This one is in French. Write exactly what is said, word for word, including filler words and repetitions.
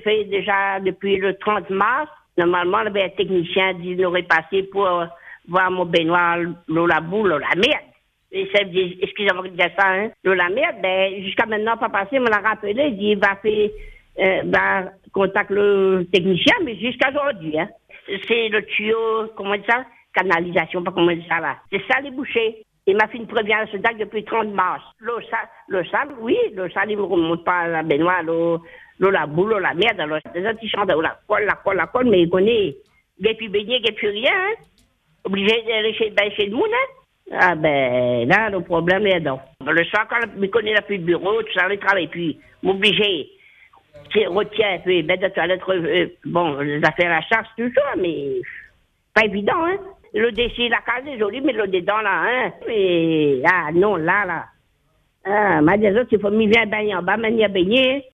fait déjà depuis le trente mars. Normalement, le ben, technicien dit qu'il aurait passé pour euh, voir mon baignoire, l'eau la boule, l'eau la merde. Et ça dit, excusez-moi de dire ça, hein. L'eau la merde, ben, jusqu'à maintenant, pas passé, il me l'a rappelé, il dit, il va faire, euh, va contacter le technicien, mais jusqu'à aujourd'hui, hein. C'est le tuyau, comment on dit ça? Canalisation, pas comment on dit ça là. C'est ça les bouchées. Il m'a fait une première ce date depuis trente mars. L'eau sale, l'eau sale, oui, l'eau sale, il ne remonte pas à la baignoire, l'eau, l'eau la boule, l'eau la merde, alors, des gens qui chantent, la colle, la colle, la colle, mais il connaît, il n'y a plus baigné, il n'y a plus rien, hein. Obligé d'aller chez, ben, chez le monde, hein. Ah ben, là, le problème est donc. Le soir, quand il connaît la plus de bureau, tout ça, il travaille, puis m'obliger, retient un peu, ben, de toilette, euh, bon, les affaires à charge, tout ça, mais pas évident, hein. Le dessus, la case est jolie, mais le dedans, là, hein. Mais, ah, non, là, là. Ah, mais des autres, il faut m'y venir baigner en bas, mais il y a baigné.